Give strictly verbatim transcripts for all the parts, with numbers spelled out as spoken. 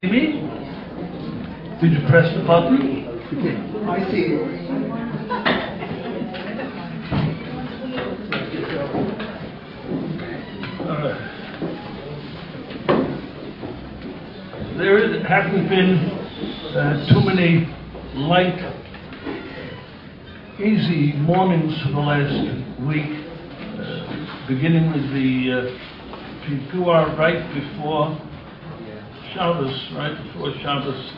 Me? Did you press the button? I see it. Uh, there haven't been uh, too many light, easy mornings for the last week, uh, beginning with the uh, Pikuar right before Shabbos, right before Shabbos.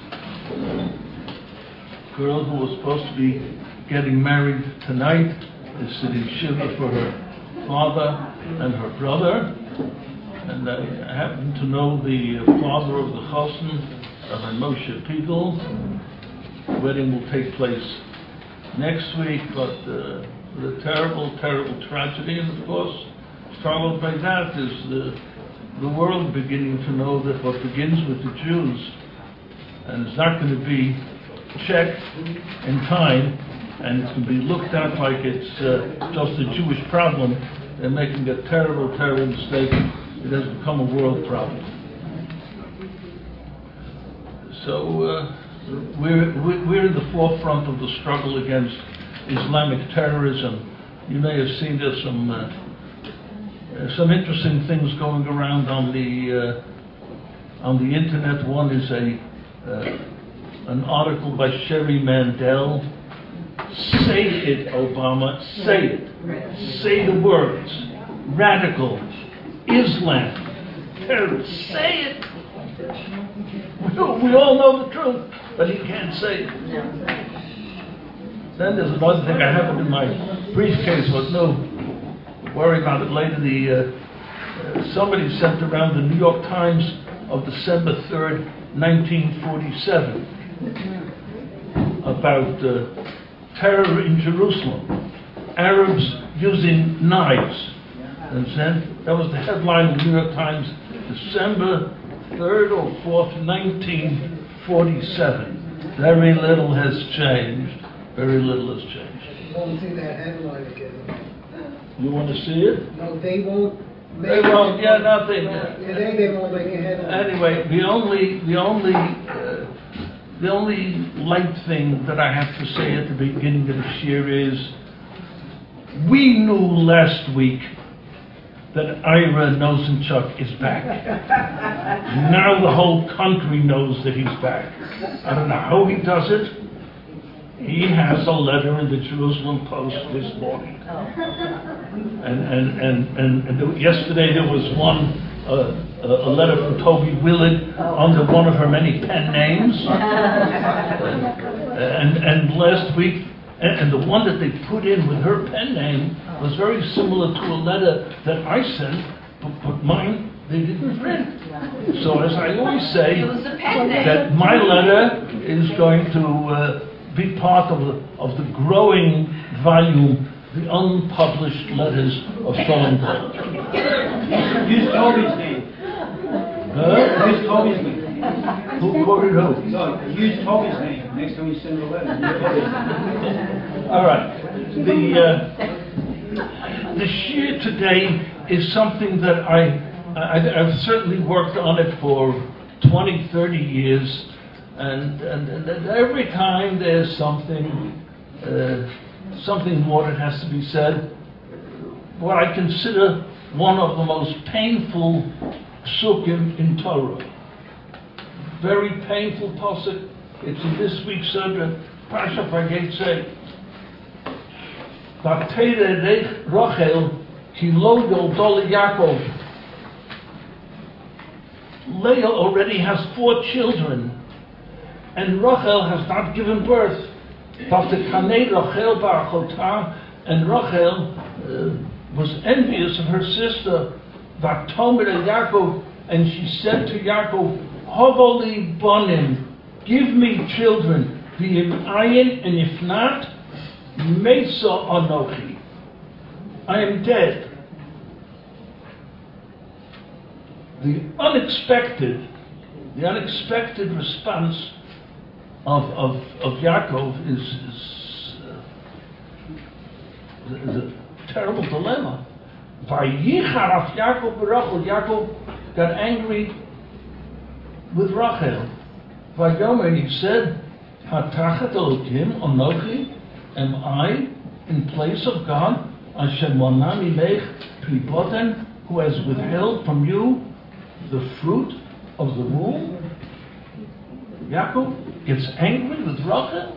Girl who was supposed to be getting married tonight is sitting shiva for her father and her brother. And I happen to know the father of the Chosn, Rabbi Moshe Piegel. The wedding will take place next week, but uh, the terrible, terrible tragedy, and of course, followed by that is the the world beginning to know that what begins with the Jews and is not going to be checked in time, and it's going to be looked at like it's uh, just a Jewish problem. They're making a terrible, terrible mistake. It has become a world problem. So uh, we're we're in the forefront of the struggle against Islamic terrorism. You may have seen there's some uh, uh, some interesting things going around on the uh, on the internet. One is a uh, an article by Sherry Mandel. Say it, Obama. Say it. Say the words. Radical. Islam. Terror. Say it. We all, we all know the truth, but he can't say it. Then there's another thing I have it in my briefcase, but no, worry about it later. The uh, uh, somebody sent around the New York Times of December third, nineteen forty-seven, about uh, terror in Jerusalem, Arabs using knives. Understand? That was the headline of the New York Times, December third or fourth, nineteen forty-seven. Very little has changed. Very little has changed. You won't see that headline again. You want to see it? No, they won't. They won't. Yeah, nothing. Today they won't make a headline. Anyway, the only, the only, uh, the only light thing that I have to say at the beginning of this year is, we knew last week that Ira Nosenchuk is back. Now the whole country knows that he's back. I don't know how he does it. He has a letter in the Jerusalem Post this morning. And and and, and, and there, yesterday there was one, uh, a letter from Toby Willard under one of her many pen names. and, and last week, and, and the one that they put in with her pen name was very similar to a letter that I sent, but, but mine they didn't print. So as I always say, that my letter is going to uh, be part of the, of the growing volume, the unpublished letters of Solomon. Use Toby's name. Huh? Use Toby's name. Who quoted who? No, use Toby's name next time you send a letter. Use Toby's name. All right. The uh, the shir today is something that I, I I've certainly worked on it for twenty, thirty years, and and, and every time there's something uh, something more that has to be said. What I consider one of the most painful psukim in Torah. Very painful pasuk. It's in this week's Surah, Parsha Vayetzeh. Vateiderech Rachel ki lo yoldo Yaakov. Leah already has four children, and Rachel has not given birth. Vatikanei Rachel ba'achotah, and Rachel uh, was envious of her sister. Vatomer Yaakov, and she said to Yaakov, Hovoli bonim, give me children. V'im ayin, and if not, Mesa Anochi, I am dead. The unexpected, the unexpected response of of, of Yaakov is, is, uh, is a terrible dilemma. Vayicharaf Yaakov berachel. Yaakov got angry with Rachel. Vayomer, and he said, Hatachat Elokim Anochi, am I in place of God? Hashem Monami Mech Priboten, who has withheld from you the fruit of the womb? Yaakov gets angry with Rachel.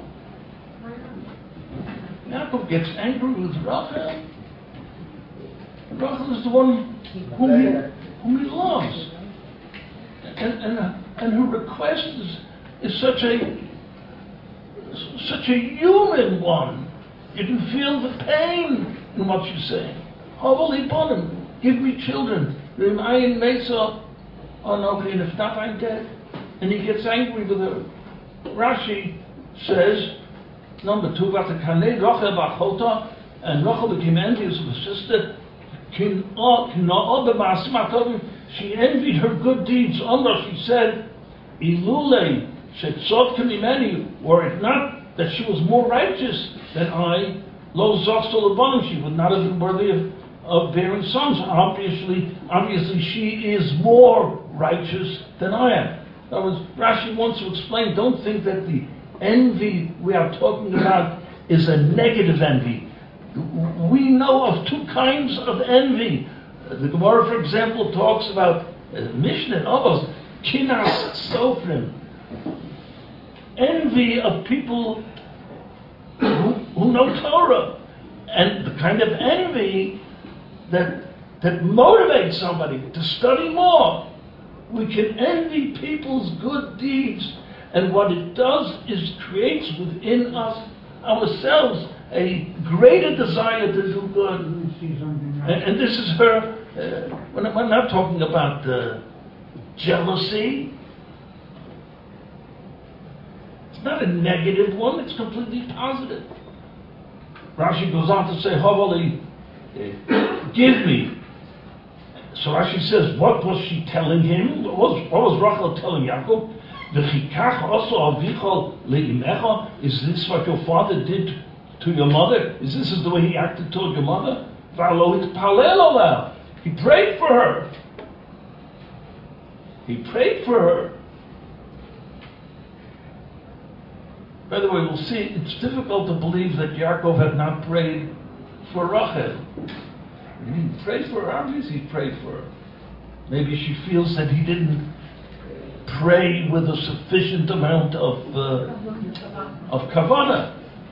Yaakov gets angry with Rachel. Rachel is the one whom he, whom he loves. And, and, and her request is, is such a such a human one. You can feel the pain in what she's saying. Holy Bonim, give me children. Remain Mesa. Oh no, and if not, I'm dead. And he gets angry with her. Rashi says, number two, Vatakaneh Rachel Bachota, and Rachel became envious of her sister. She envied her good deeds. Omra, she said, Ilule shetzot kimimeni, were it not that she was more righteous than I, lo zochsel abanim, she would not have been worthy of, of bearing sons. Obviously, obviously, she is more righteous than I am. In other words, Rashi wants to explain. Don't think that the envy we are talking about is a negative envy. We know of two kinds of envy. The Gemara, for example, talks about uh, Mishnah and Avos, Kinas Sofrim, envy of people who, who know Torah, and the kind of envy that that motivates somebody to study more. We can envy people's good deeds, and what it does is creates within us ourselves a greater desire to do good. And, and this is her, uh, when we're not talking about uh, jealousy. It's not a negative one, it's completely positive. Rashi goes on to say, Havali, uh, give me. So Rashi says, what was she telling him? What was, what was Rachel telling Yaakov? Is this what your father did to your mother? Is this is the way he acted toward your mother? He prayed for her. He prayed for her. By the way, we'll see, it's difficult to believe that Yaakov had not prayed for Rachel. He prayed for her, obviously he prayed for her. Maybe she feels that he didn't pray with a sufficient amount of uh, of kavanah.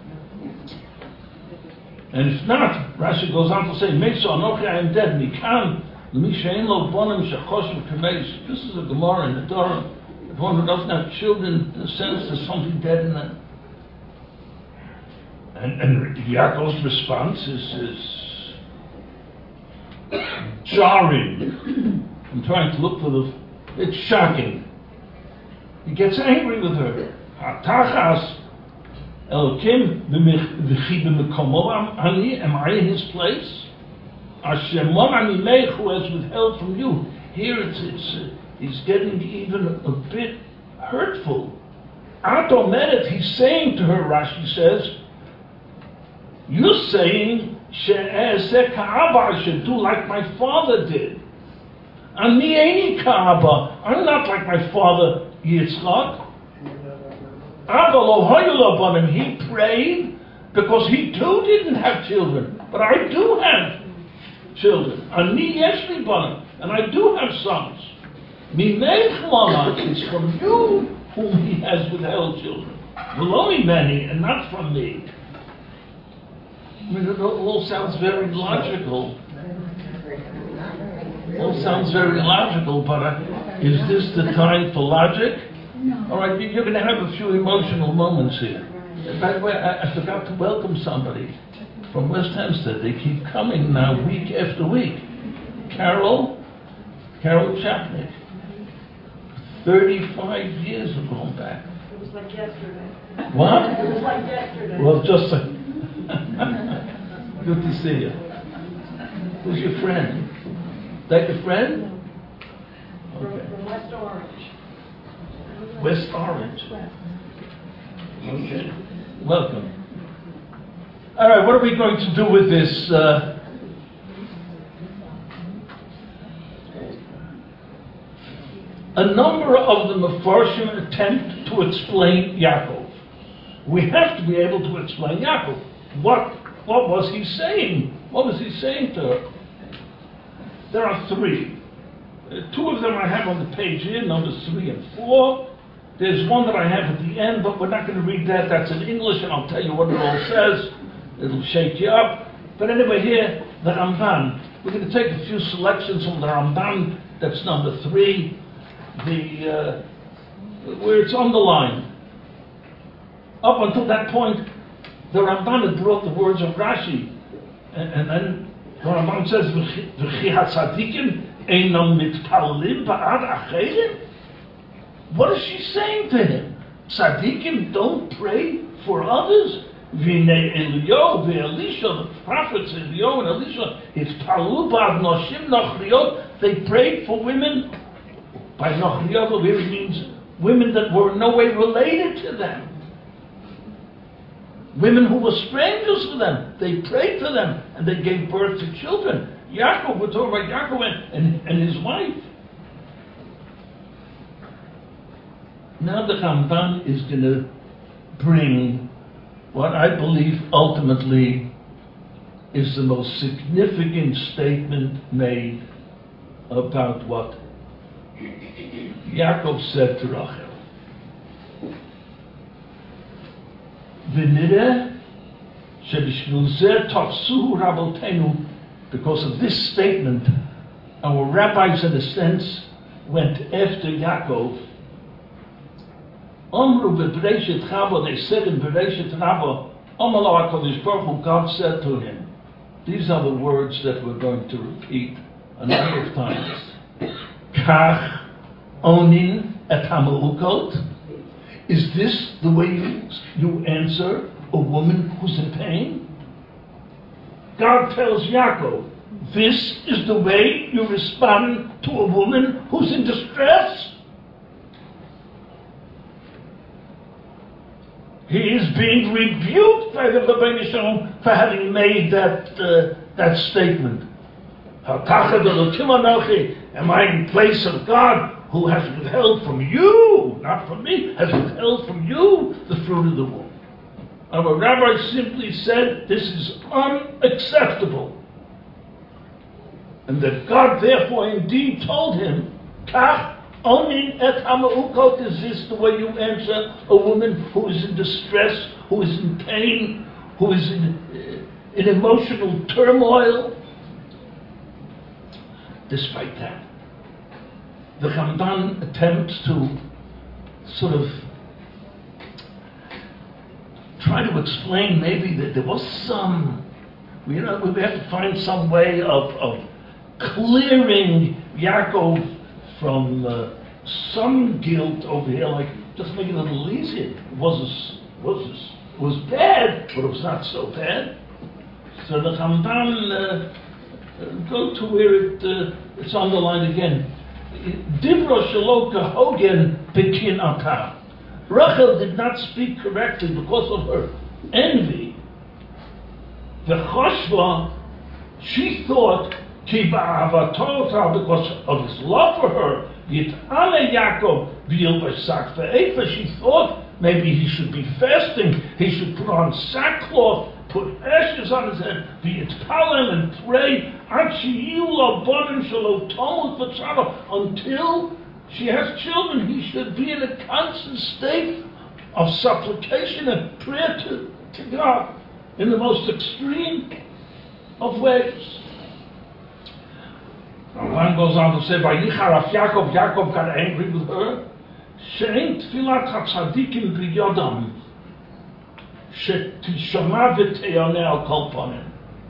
And if not, Rashi goes on to say, Mesa Anochi, I am dead, Mikan, L'mi she'en lo bonim she'choshev k'meis. This is a Gemara in the Torah. The one who doesn't have children, in a sense, there's something dead in them. And, and Yaakov's response is, is jarring. I'm trying to look for the, it's shocking. He gets angry with her. Hatachas Elokim v'chi b'mekomo ani, am I in his place? Hashemon ani meich, who has withheld from you. Here it's, it's uh, he's getting even a, a bit hurtful. At omeret, he's saying to her, Rashi says, you're saying she'ezeh ka'aba, I should do like my father did. Ani eini ka'aba, I'm not like my father Yitzchak. Abba lo hayu lo banim, he prayed because he too didn't have children, but I do have children. Ani yesh li banim, and I do have sons. Mimeich mama, it's from you whom he has withheld children. V'lo mimeni, and not from me. I mean, it all sounds very logical. It all sounds very logical, but uh, is this the time for logic? No. All right, you're going to have a few emotional moments here. By the way, I, I forgot to welcome somebody from West Hempstead. They keep coming now week after week. Carol, Carol Chapnick. thirty-five years have gone back. It was like yesterday. What? It was like yesterday. Well, just a good to see you. Who's your friend? Is that your friend? From, Okay. from West Orange. West Orange. Okay. Welcome. All right, what are we going to do with this? Uh, a number of the Mefarshim attempt to explain Yaakov. We have to be able to explain Yaakov. What, what was he saying? What was he saying to her? There are three. Uh, two of them I have on the page here, numbers three and four. There's one that I have at the end, but we're not going to read that. That's in English, and I'll tell you what it all says. It'll shake you up. But anyway, here, the Ramban. We're going to take a few selections from the Ramban. That's number three. The uh, where it's on the line. Up until that point, the Ramban had brought the words of Rashi, and, and then the Ramban says, "V'chi hatzadikim einam mitpalim ba'ad acherim." What is she saying to him? Tzadikim don't pray for others. V'nei Eliyahu v'Elisha, the prophets Eliyahu and Elisha, it's palu ba'ad noshim nachriot. They prayed for women. By nachriot here it means women that were in no way related to them. Women who were strangers to them. They prayed for them and they gave birth to children. Yaakov, we're talking about Yaakov and, and, and his wife. Now the Ramban is going to bring what I believe ultimately is the most significant statement made about what Yaakov said to Rachel. V'nireh shebishvil zeh tafsuhu rabotenu, because of this statement, our rabbis, in a sense, went after Yaakov. Omru b'Bereshit Chava, they said in Bereshit Chava, Omalo HaKadosh Baruch Hu, God said to him. These are the words that we're going to repeat a number of times. Kach onin et ha'me'ukot. Is this the way you, you answer a woman who's in pain? God tells Yaakov, this is the way you respond to a woman who's in distress? He is being rebuked by the Rebbeinu Shalom for having made that uh, that statement. Am I in place of God who has withheld from you, not from me, has withheld from you the fruit of the womb? Our rabbi simply said this is unacceptable. And that God therefore indeed told him, Kach onin et ha'me'ukot, is this the way you answer a woman who is in distress, who is in pain, who is in, uh, in emotional turmoil? Despite that, the Ramban attempts to sort of try to explain maybe that there was some, you know, we have to find some way of, of clearing Yaakov from uh, some guilt over here, like just make it a little easier. It was was was bad, but it was not so bad. So the Ramban uh, go to where it uh, it's underlined again. Divra shelo kahogen bekin ata. Rachel did not speak correctly because of her envy. The Choshva, she thought, ki ba'avatota, because of his love for her, Yit'ale Yaakov v'yil b'sak ve'efa, she thought maybe he should be fasting, he should put on sackcloth, put ashes on his head, v'yitpalel, and pray, ad sheyiu lo bonim shelo tomut v'tzara, until she has children. He should be in a constant state of supplication and prayer to, to God in the most extreme of ways. Ramban goes on to say, Vayicharaf Yaakov, Yaakov got angry with her. She'ein tfilat hatzadikim b'yodam, she'tishama v'teyoneh al kol panim.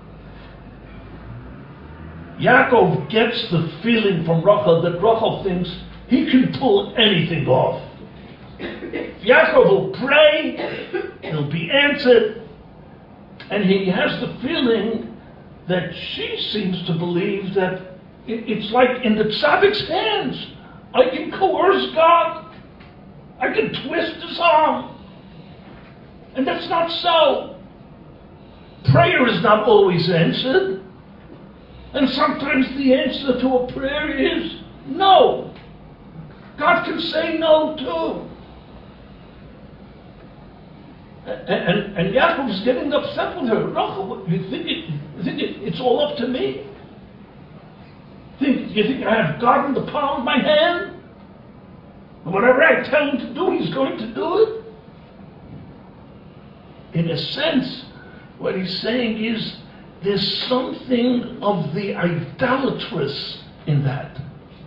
Yaakov gets the feeling from Rachel that Rachel thinks he can pull anything off. If Yaakov will pray, he'll be answered. And he has the feeling that she seems to believe that it's like in the tzaddik's hands. I can coerce God. I can twist his arm. And that's not so. Prayer is not always answered. And sometimes the answer to a prayer is no. God can say no too. And, and, and Yaakov's getting upset with her. Rachel, you think, it, you think it, it's all up to me? Think, you think I have God in the palm of my hand? And whatever I tell him to do, he's going to do it? In a sense, what he's saying is there's something of the idolatrous in that.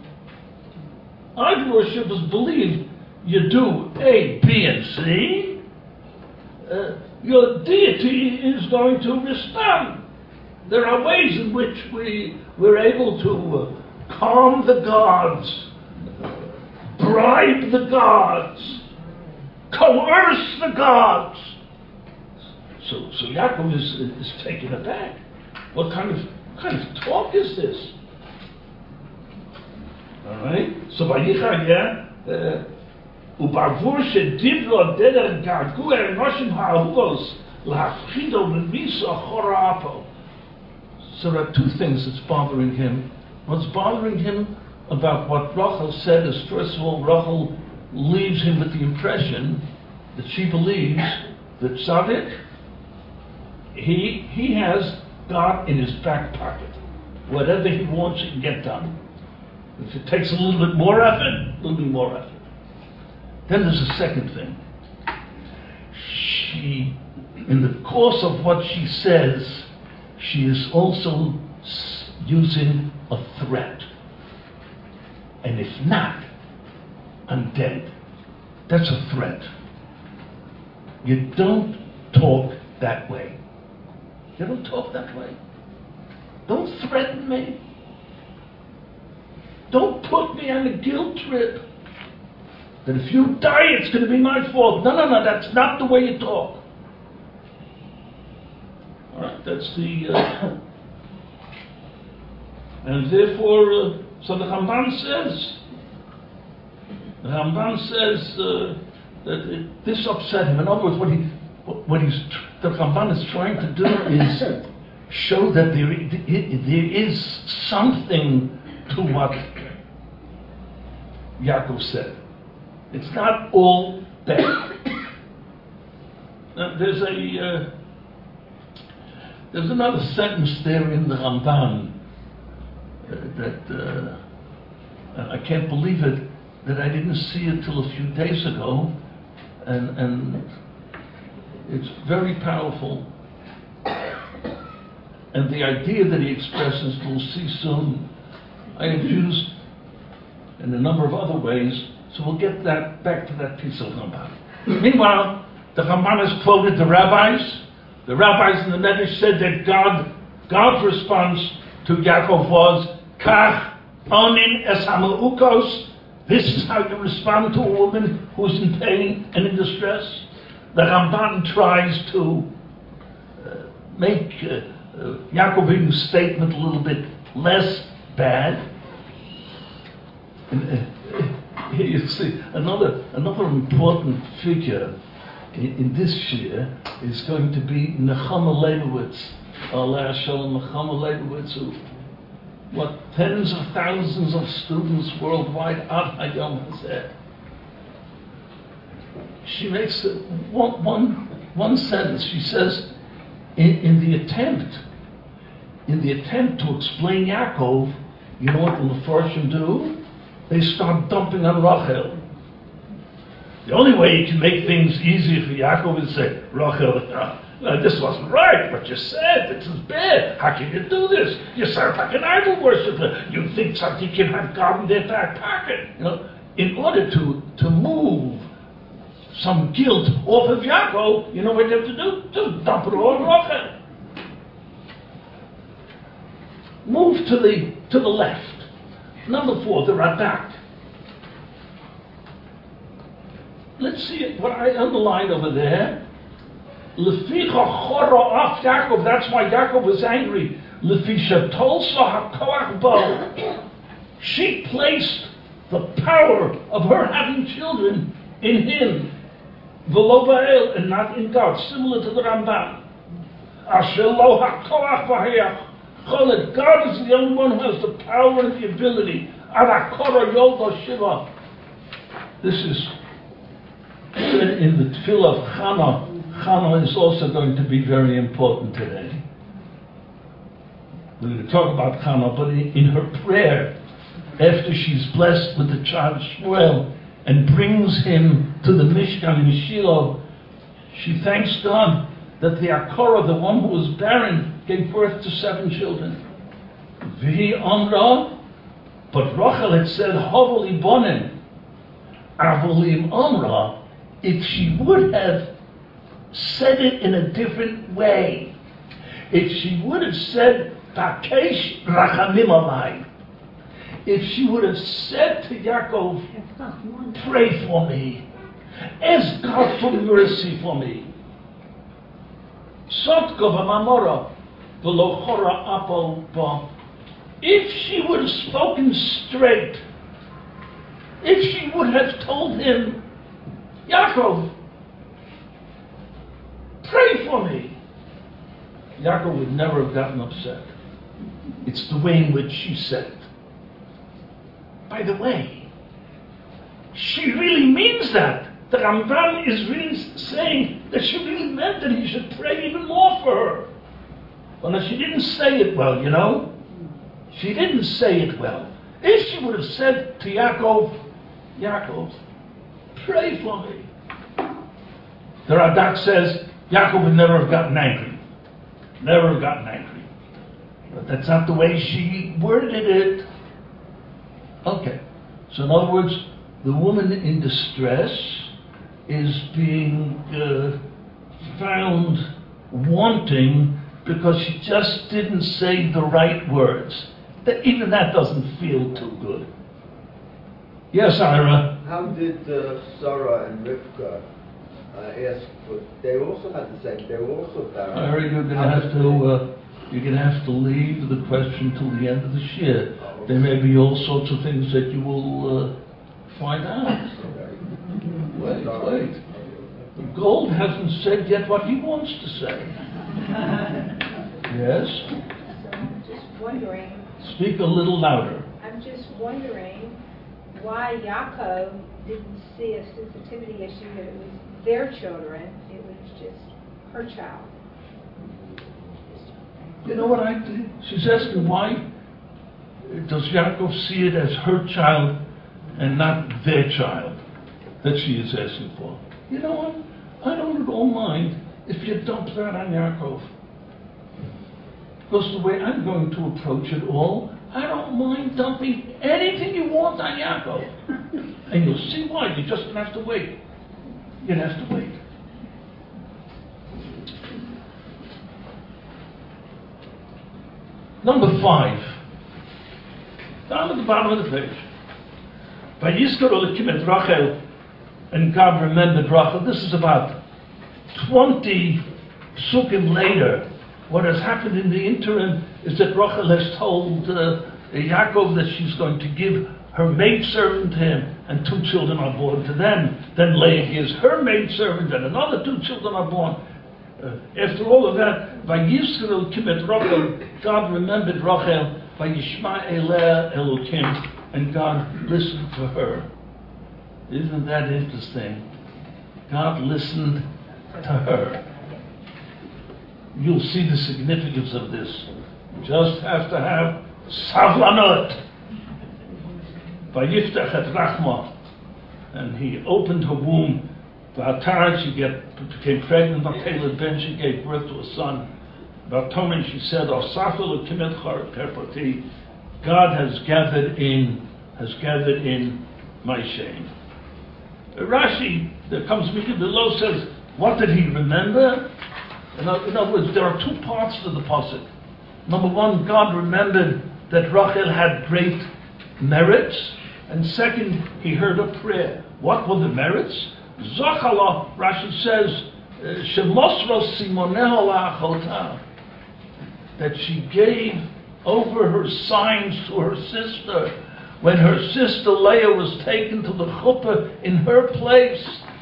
Idol worshippers believe you do A, B, and C. Uh, your deity is going to respond. There are ways in which we, we're able to uh, calm the gods, bribe the gods, coerce the gods. So, so Yaakov is, is taken aback. What kind of what kind of talk is this? All right. So Vayichaya, u'bavur shedivro deder gargu enoshim ha'avos la'afchido l'misa chora apo. So there are two things that's bothering him. What's bothering him about what Rachel said is, first of all, Rachel leaves him with the impression that she believes that Tzaddik, he he has God in his back pocket. Whatever he wants, he can get done. If it takes a little bit more effort, a little bit more effort. Then there's a second thing. She, in the course of what she says, she is also using a threat. And if not, I'm dead. That's a threat. You don't talk that way. You don't talk that way. Don't threaten me. Don't put me on a guilt trip. That if you die, it's going to be my fault. No, no, no, that's not the way you talk. All right, that's the... Uh, and therefore, uh, so the Ramban says, the Ramban says uh, that it, this upset him. In other words, what he, what, what he's, the Ramban is trying to do is show that there, it, there is something to what Yaakov said. It's not all bad. Now, there's a uh, there's another sentence there in the Ramban uh, that uh, I can't believe it that I didn't see it till a few days ago, and and it's very powerful. And the idea that he expresses, we'll see soon, I have used in a number of other ways. So we'll get that back to that piece of Ramban. Meanwhile, the Ramban has quoted the rabbis. The rabbis in the Medrash said that God, God's response to Yaakov was, Kach onin es hameukos. This is how you respond to a woman who's in pain and in distress. The Ramban tries to uh, make uh, uh, Yaakov's statement a little bit less bad. And, uh, Here you see another another important figure in, in this year is going to be Nechama Leibowitz, Allah Shalom Nechama Leibowitz, who, what, tens of thousands of students worldwide Ad Hayom has had. She makes a, one, one, one sentence. She says, in, in the attempt, in the attempt to explain Yaakov, you know what the Mefarshim do? They start dumping on Rachel. The only way you can make things easier for Yaakov is say, Rachel, uh, this wasn't right, what you said, this is bad, how can you do this? You sound like an idol worshiper. You think something can have God in their back pocket. You know, in order to, to move some guilt off of Yaakov, you know what you have to do? Just dump it all on Rachel. Move to the, to the left. Number four, the Radak. Let's see what I underlined over there. Leficha chora af Yaakov. That's why Yaakov was angry. Lefisha tolsa hakoach bo. She placed the power of her having children in him, v'lo ba'el, and not in God. Similar to the Ramban. Asher lo hakoach v'hayach. God is the only one who has the power and the ability. Arakora Yolda Shiva. This is said in the Tefillah of Chana. Chana is also going to be very important today. We're going to talk about Chana, but in, in her prayer, after she's blessed with the child Shmuel and brings him to the Mishkan in Shiloh, she thanks God that the Akora, the one who was barren, gave birth to seven children. V'hi Amra, but Rachel had said, Hovoli Bonim. Avolim Amra, if she would have said it in a different way, if she would have said, Bakesh Rachamim Alai, if she would have said to Yaakov, pray for me, ask God for mercy for me. Sotka v'mamora v'lo chora apo ba. If she would have spoken straight, if she would have told him, Yaakov, pray for me, Yaakov would never have gotten upset. It's the way in which she said it. By the way, she really means that. The Rambam is really saying that she really meant that he should pray even more for her. Well, now, she didn't say it well, you know. She didn't say it well. If she would have said to Yaakov, Yaakov, pray for me, the Radak says Yaakov would never have gotten angry. Never have gotten angry. But that's not the way she worded it. Okay. So in other words, the woman in distress is being uh, found wanting because she just didn't say the right words. That even that doesn't feel too good. Yes, Ira? How did uh, Sarah and Rivka uh, ask for? They also had the same. They were also barren. Ira, you're going to How have did to they- uh, you're going to have to leave the question till the end of the shir. There may be all sorts of things that you will uh, find out. Wait, wait. Gold hasn't said yet what he wants to say. Yes? I'm just wondering, Speak a little louder. I'm just wondering why Yaakov didn't see a sensitivity issue that it was their children, it was just her child. You know what I did? She's asking why does Yaakov see it as her child and not their child that she is asking for. You know what? I don't at all mind if you dump that on Yaakov. Because the way I'm going to approach it all, I don't mind dumping anything you want on Yaakov. And you'll see why. You're just going to have to wait. You're going to have to wait. Number five. Down at the bottom of the page. Vayizkar Elokim et Rachel, and God remembered Rachel. This is about twenty psukim later. What has happened in the interim is that Rachel has told uh, Yaakov that she's going to give her maidservant to him, and two children are born to them. Then Leah gives her maidservant, and another two children are born. Uh, after all of that, Vayizkar Elokim et Rachel, God remembered Rachel, Vayishma Eleh Elokim, and God listened to her. Isn't that interesting? God listened to her. You'll see the significance of this. You just have to have savlanot. Vayiftach et rachma, and he opened her womb. V'atar, she get, became pregnant. V'atelet ben, she gave birth to a son. V'atomen, she said, Osafel u'kimet karpoti. God has gathered in, has gathered in my shame. Rashi, that comes below, says, what did he remember? In other words, there are two parts to the pasuk. Number one, God remembered that Rachel had great merits, and second, he heard a prayer. What were the merits? Zachala, Rashi says, Shemosra Simoneh la'achota, that she gave over her signs to her sister. When her sister Leah was taken to the chuppah in her place,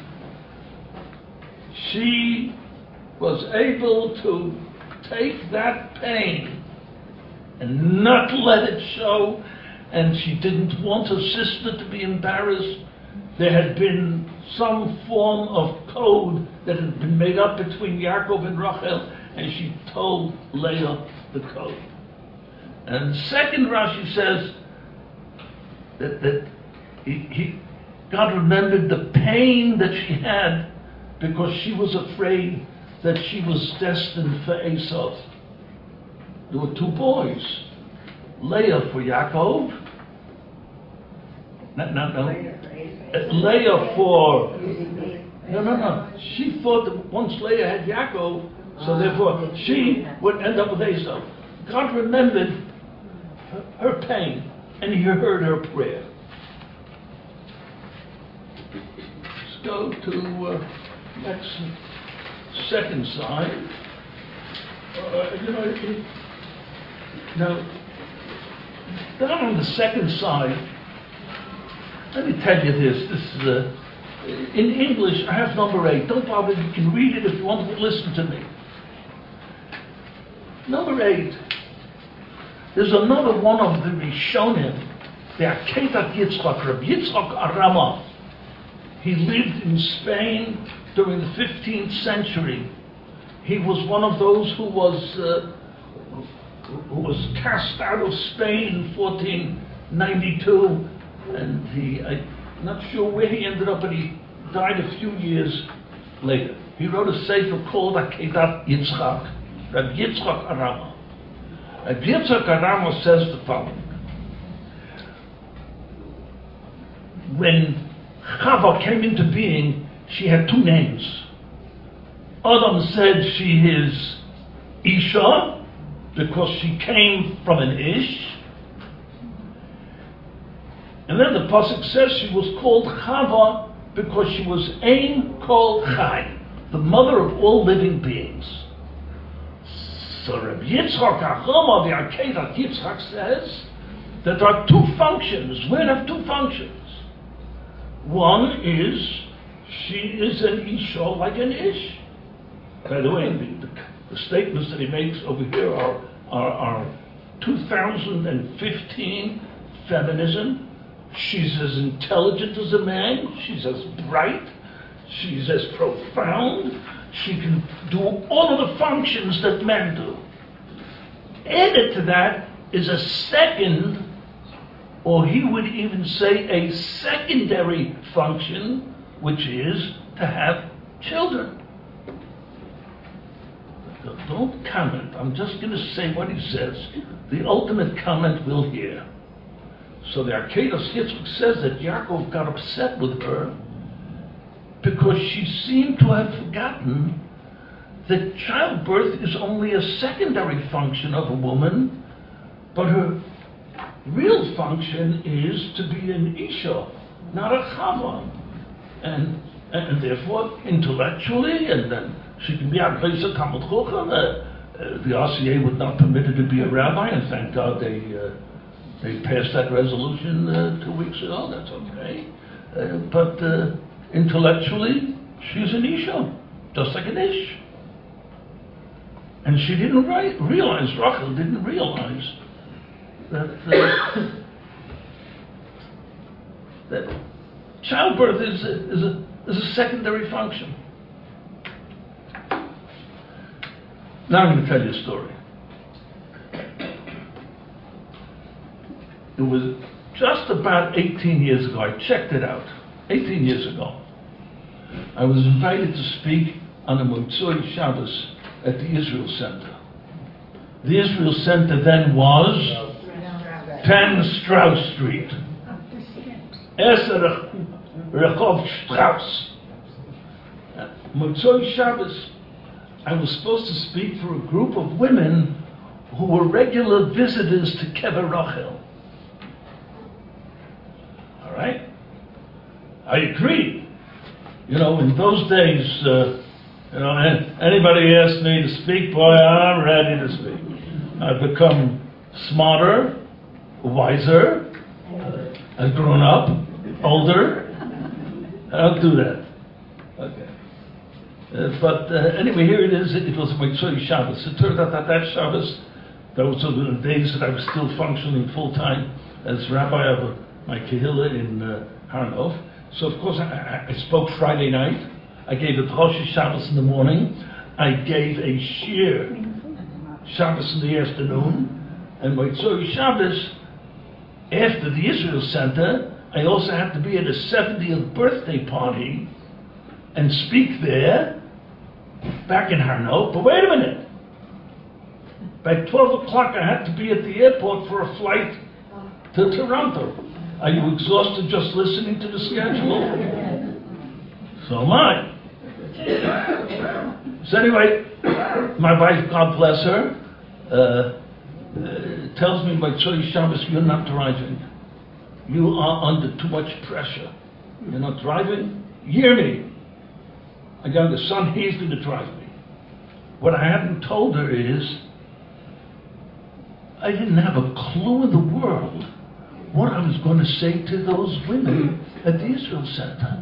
she was able to take that pain and not let it show, and she didn't want her sister to be embarrassed. there had been some form of code that had been made up between Yaakov and Rachel, and she told Leah the code. And second Rashi says that, that he, he, God remembered the pain that she had because she was afraid that she was destined for Esau. There were two boys, Leah for Yaakov, no, no, no, uh, Leah for, no, no, no, she thought that once Leah had Yaakov, so therefore she would end up with Esau. God remembered her, her pain, and he heard her prayer. Let's go to uh, next, second side. Uh, you know, it, now, down on the second side, let me tell you this. This is uh, in English. I have number eight. Don't bother. You can read it if you want to listen to me. Number eight. There's another one of the Rishonim, the Akedat Yitzchak, Rabbi Yitzchak Arama. He lived in Spain during the fifteenth century. He was one of those who was uh, who was cast out of Spain in fourteen ninety-two, and he, I'm not sure where he ended up, but he died a few years later. He wrote a sefer called Akedat Yitzchak, Rabbi Yitzchak Arama. Rabbi Yitzchak Arama says the following: when Chava came into being, she had two names. Adam said she is Isha, because she came from an Ish. And then the Pasuk says she was called Chava because she was Ein Kol Chai, the mother of all living beings. So Rabbi Yitzchak Achama, the Akedat Yitzchak, says that there are two functions. Women have two functions. One is she is an Isha like an Ish. By the way, the, the, the statements that he makes over here are, are, are two thousand fifteen feminism. She's as intelligent as a man. She's as bright. She's as profound. She can do all of the functions that men do. Added to that is a second, or he would even say a secondary function, which is to have children. Don't comment. I'm just going to say what he says. The ultimate comment we'll hear. So the Akedat Yitzchak says that Yaakov got upset with her because she seemed to have forgotten that childbirth is only a secondary function of a woman, but her real function is to be an Isha, not a Chava. And, and therefore, intellectually, and then she can be a Talmud Chacham. Uh, the R C A would not permit her to be a rabbi, and thank God they uh, they passed that resolution uh, two weeks ago. That's okay. Uh, but uh, intellectually, she's an Isha, just like an Ish. And she didn't ri- realize, Rachel didn't realize that uh, that childbirth is a, is a is a secondary function. Now I'm going to tell you a story. It was just about eighteen years ago. I checked it out. eighteen years ago. I was invited to speak on a Motzoi Shabbos at the Israel Center. The Israel Center then was ten Strauss Street. Esser Rehov Strauss. Motzoi Shabbos, I was supposed to speak for a group of women who were regular visitors to Kever Rachel. All right? I agreed. You know, in those days, uh, you know, anybody asked me to speak, boy, I'm ready to speak. I've become smarter, wiser, I've grown up, older. I don't do that. Okay. Uh, but uh, anyway, here it is. It was Motzoi Shabbos. It turned out that that Shabbos, those were the days that I was still functioning full time as rabbi of my kehillah in uh, Harnov. So of course I, I, I spoke Friday night. I gave a Rosh Shabbos in the morning. I gave a shir Shabbos in the afternoon. And Motzei Shabbos, after the Israel Center, I also had to be at a seventieth birthday party and speak there, back in Harno. But wait a minute. By twelve o'clock I had to be at the airport for a flight to Toronto. Are you exhausted just listening to the schedule? So am I. So anyway, my wife, God bless her, uh, uh, tells me by Motzei Shabbos, you're not driving. You are under too much pressure. You're not driving? Hear me. I got the son, he's going to drive me. What I hadn't told her is, I didn't have a clue in the world what I was going to say to those women at the Israel Center.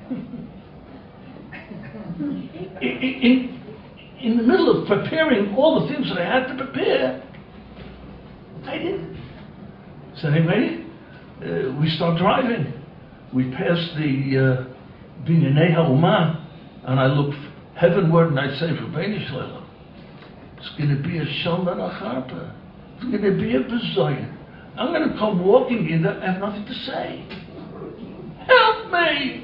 In, in, in the middle of preparing all the things that I had to prepare, I didn't. So anyway, uh, we start driving. We pass the uh, Binyanei Ha'umah, and I look heavenward and I say, Rabbeinu Shlomo, it's going to be a Shom and a Charpa. It's going to be a Bezoyin. I'm going to come walking in there and have nothing to say. Help me!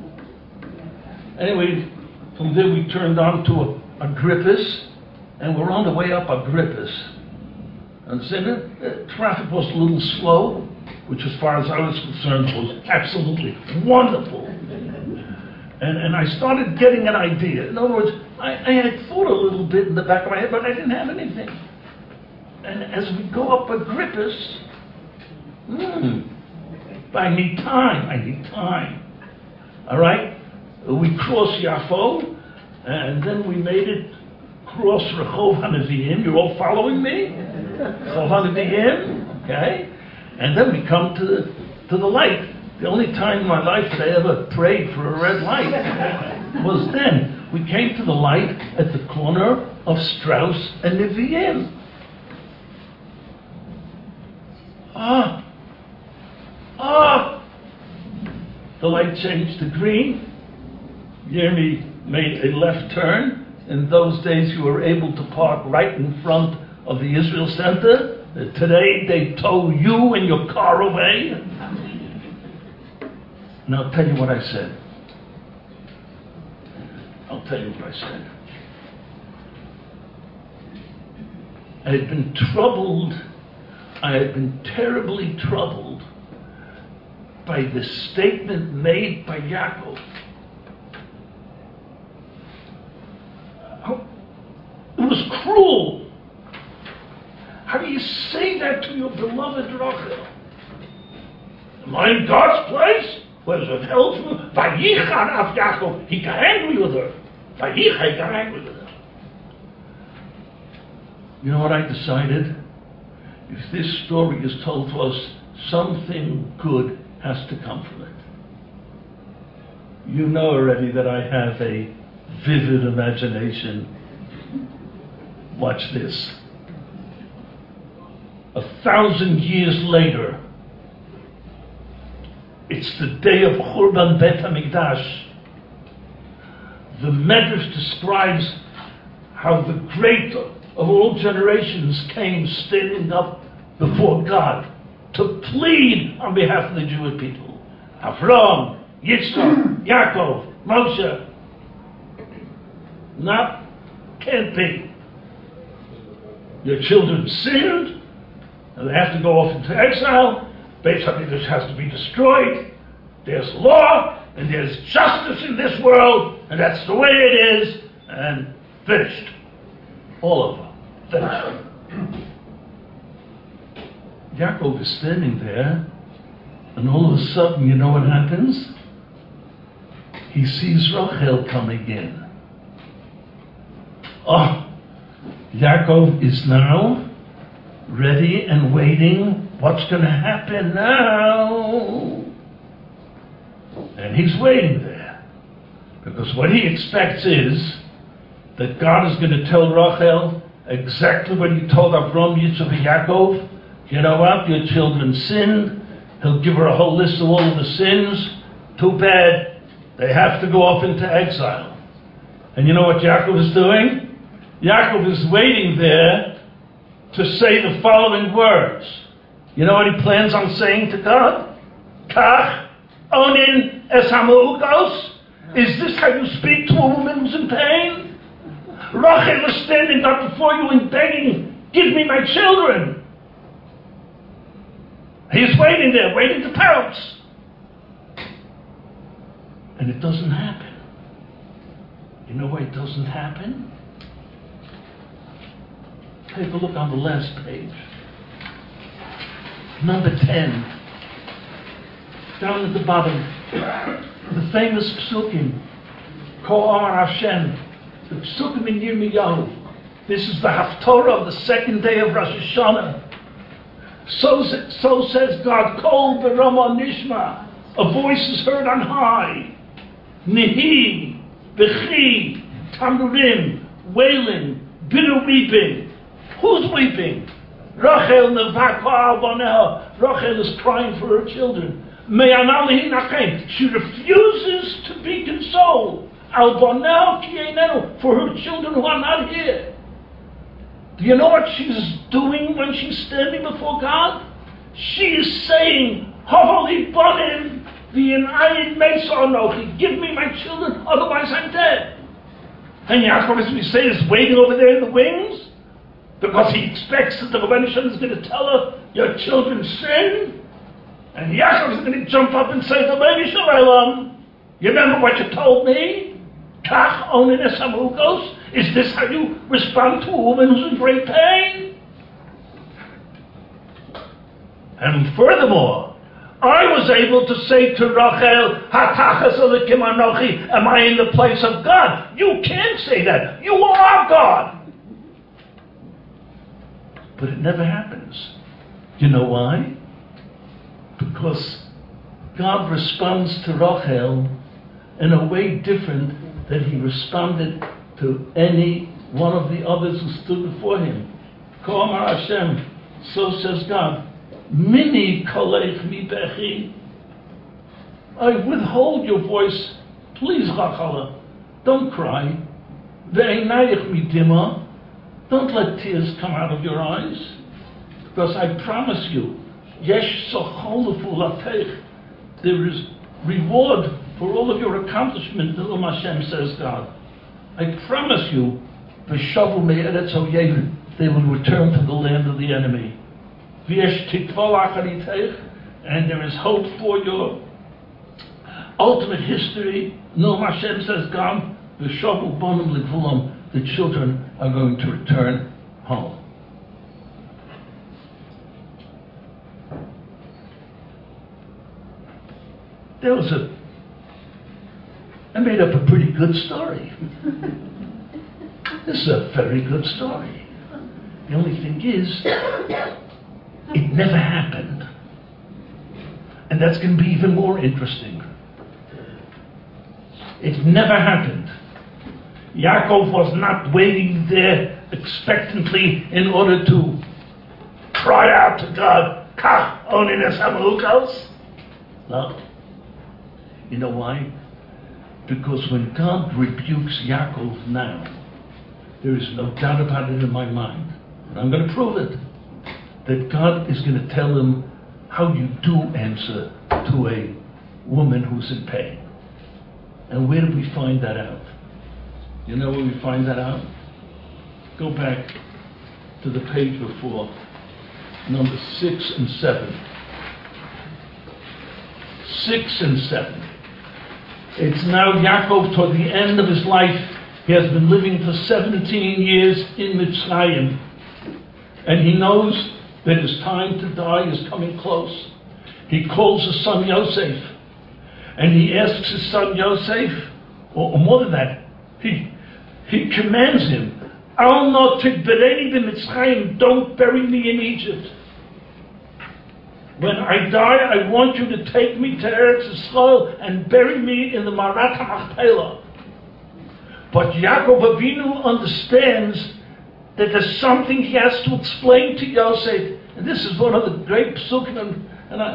Anyway, from there we turned on to a, Agrippus, and we're on the way up Agrippus. And so the uh, traffic was a little slow, which as far as I was concerned was absolutely wonderful. And, and I started getting an idea. In other words, I, I had thought a little bit in the back of my head, but I didn't have anything. And as we go up Agrippus, hmm, I need time, I need time. All right? We cross Yafo, and then we made it cross Rehov HaNevi'im. You're all following me? Rehov HaNevi'im, okay? And then we come to the, to the light. The only time in my life that I ever prayed for a red light was then. We came to the light at the corner of Strauss and Nevi'im. Ah! Ah! The light changed to green. Yermi made a left turn. In those days you were able to park right in front of the Israel Center. Uh, today they tow you and your car away. And I'll tell you what I said. I'll tell you what I said. I had been troubled, I had been terribly troubled by the statement made by Yaakov. It was cruel. How do you say that to your beloved Rachel? Am I in God's place? Was it helpful? Vayichan af Yaakov. He got angry with her. Vayichan got angry with her. You know what I decided? If this story is told to us, something good has to come from it. You know already that I have a vivid imagination. Watch this. A thousand years later, it's the day of Churban Bet HaMikdash. The Medrash describes how the great of all generations came standing up before God to plead on behalf of the Jewish people. Avram, Yitzchak, Yaakov, Moshe. Not, can't be. Your children sinned, and they have to go off into exile. Beit HaMikdash has to be destroyed. There's law and there's justice in this world, and that's the way it is, and finished. All over. Finished. Yaakov is standing there, and all of a sudden, you know what happens? He sees Rachel coming in. Oh, Yaakov is now ready and waiting. What's going to happen now? And he's waiting there. Because what he expects is that God is going to tell Rachel exactly what he told Avram, Yitzchak, and Yaakov. You know what? Your children sinned. He'll give her a whole list of all of the sins. too bad, they have to go off into exile. And you know what Yaakov is doing? Yaakov is waiting there to say the following words. You know what he plans on saying to God? Kach onin es hamu'ukos? Is this how you speak to a woman who's in pain? Rachel is standing up before you and begging, give me my children. He's waiting there, waiting to pounce. And it doesn't happen. You know why it doesn't happen? Take a look on the last page. Number ten. Down at the bottom. The famous psukim. Ko Amar Hashem. The psukim in Yirmiyahu. This is the Haftorah of the second day of Rosh Hashanah. So, so says God, Kol Berama Nishma. A voice is heard on high. Nihi, Bechi, Tamurim, wailing, bitter weeping. Who's weeping? Rachel Nevaka Albaneha. Rachel is crying for her children. Me'analihi Nachem. She refuses to be consoled. Albaneha Kienenu. For her children who are not here. Do you know what she's doing when she's standing before God? She is saying, Havali Banim, V'inayin Mesa Anochi. Give me my children, otherwise I'm dead. And Yaakov, as we say, is waiting over there in the wings. Because he expects that the Rebbeinu Shalom is going to tell her, your children sin. And Yaakov is going to jump up and say, Rebbeinu Shalom, you remember what you told me? Kach onin es hamukos? Is this how you respond to a woman who's in great pain? And furthermore, I was able to say to Rachel, Hatachas Elikim Anochi, am I in the place of God? You can't say that. You are God. But it never happens. You know why? Because God responds to Rachel in a way different than he responded to any one of the others who stood before him. Ko Amar Hashem, so says God, Mini kolech mi bechi. I withhold your voice. Please, Rachel, don't cry. Ve'einayich mi dima. Don't let tears come out of your eyes, because I promise you, yesh sochol lefulatech, there is reward for all of your accomplishment, L'um Hashem, says God. I promise you, v'shavu me'eretz oyev, they will return to the land of the enemy. V'yesh tikva l'acharitech, and there is hope for your ultimate history. L'um Hashem, says God, v'shavu bonim l'gvulam, the children are going to return home. There was a, I made up a pretty good story. This is a very good story. The only thing is, it never happened. And that's going to be even more interesting. It never happened. Yaakov was not waiting there expectantly in order to cry out to God, Kach onin es hamukos. No. You know why? Because when God rebukes Yaakov now, there is no doubt about it in my mind, and I'm going to prove it, that God is going to tell him how you do answer to a woman who's in pain. And where do we find that out? You know where we find that out? Go back to the page before, number six and seven. Six and seven. It's now Yaakov toward the end of his life. He has been living for seventeen years in Mitzrayim. And he knows that his time to die is coming close. He calls his son Yosef. And he asks his son Yosef, or, or more than that, he He commands him, Al not tikbereni b'Mitzrayim, don't bury me in Egypt. When I die, I want you to take me to Eretz Yisrael and bury me in the Marat HaMachpelah. But Yaakov Avinu understands that there's something he has to explain to Yosef. And this is one of the great psukim, and I,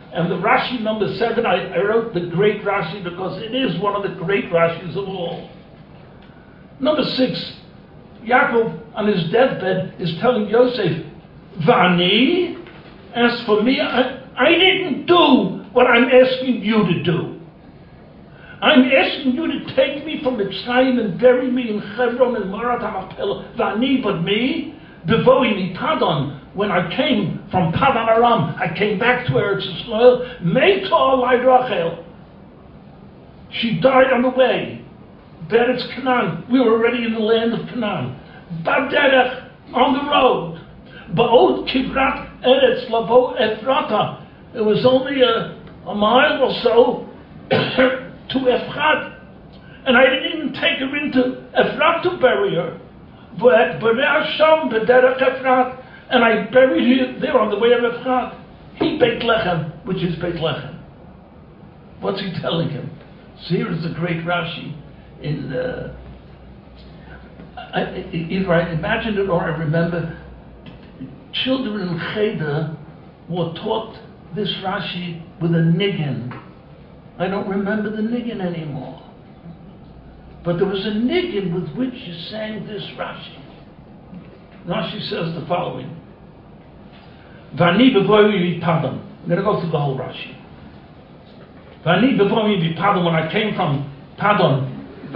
And the Rashi number seven, I, I wrote the great Rashi because it is one of the great Rashis of all. Number six, Yaakov on his deathbed is telling Yosef, Vani, as for me, I, I didn't do what I'm asking you to do. I'm asking you to take me from Mitzrayim and bury me in Hebron and Marat HaMachpelah. Vani, but me, Bevoi mi Padon, when I came from Padan Aram, I came back to Eretz Yisrael, Meita alai Rachel. She died on the way. Beretz Canaan, we were already in the land of Canaan. Baderech, on the road. Ba'od Kivrat Eretz Lavo Ephrata. It was only a, a mile or so to Ephrat. And I didn't even take her into Ephrat to bury her. But Sham Baderech Ephrat. And I buried her there on the way of Ephrat. He Beit Lechem, which is Beit Lechem. What's he telling him? So here is the great Rashi. In uh, I, I, either I imagined it or I remember, children in Cheder were taught this Rashi with a niggin. I don't remember the niggin anymore. But there was a niggin with which you sang this Rashi. Rashi says the following. Vani bevoy padam. I'm going to go through the whole Rashi. Vani bevoy padam, when I came from Padon,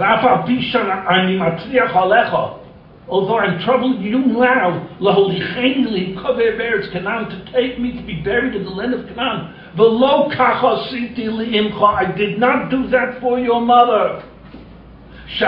although I'm troubling you now, to take me to be buried in the land of Canaan, I did not do that for your mother. She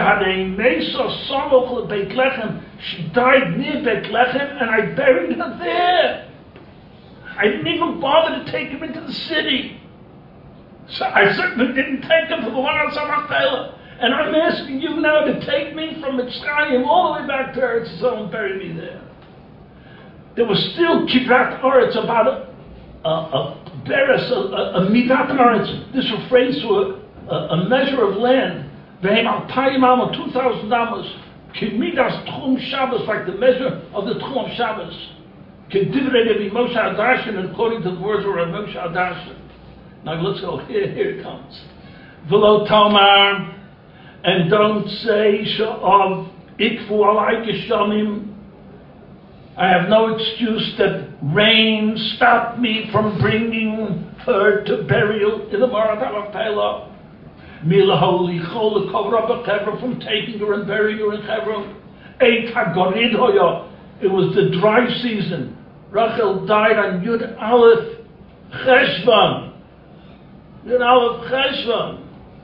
died near Beit Lechem, and I buried her there. I didn't even bother to take her into the city. So I certainly didn't take her for the one on Samachpelah. And I'm asking you now to take me from Mitzrayim all the way back to Eretz Yisrael and bury me there. There was still Kivrat Aretz, about a, a, a beres, a, a, a midat Aretz. This refers to a, a, a measure of land. Vehem alpayim amos, two thousand amos. Kimidas Tchum Shabbos, like the measure of the Tchum of Shabbos. Kedivrei Rabbi Moshe Adashin, according to the words of Rabbi Moshe Adashin. Now let's go. Here, here it comes. V'lo Tomar. And don't say, Sha'av, Ikfu alai geshamim. I have no excuse that rain stopped me from bringing her to burial in the Marat HaMachpelah. Milaholi chol l'kovra b'Chevron, from taking her and burying her in Hebron. Eit hagorid hoya. It was the dry season. Rachel died on Yud Aleph Cheshvan. Yud Aleph Cheshvan.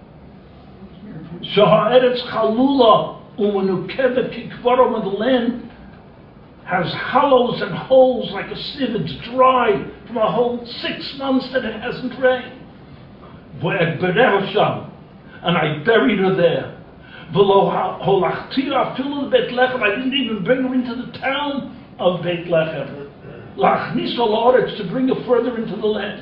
Shaha'eretz chalula u'menukevet kikvara, when the land has hollows and holes like a sieve, it's dry from a whole six months that it hasn't rained. V'egbereha, and I buried her there. V'lo holachti afilu Beit Lechem, I didn't even bring her into the town of Beit Lechem. Lachnis ha'la'aretz, to bring her further into the land.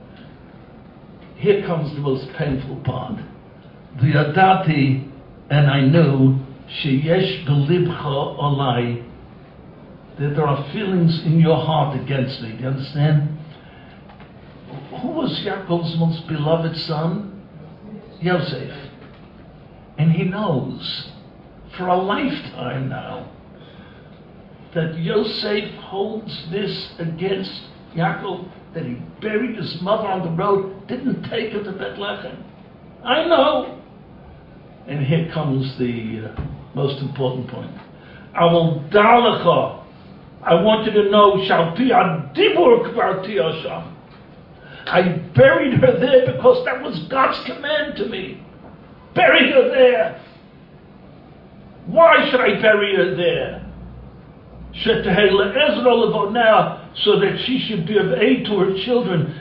Here comes the most painful part. V'yadati, and I knew, sheyesh belibcha olai, that there are feelings in your heart against me. Do you understand? Who was Yaakov's most beloved son? Yosef. And he knows, for a lifetime now, that Yosef holds this against Yaakov, that he buried his mother on the road, didn't take her to Beit Lechem. I know. And here comes the uh, most important point. I will dalacha. I want you to know, Shalpi adibur kvarti asham. I buried her there because that was God's command to me. Bury her there. Why should I bury her there? So that she should be of aid to her children.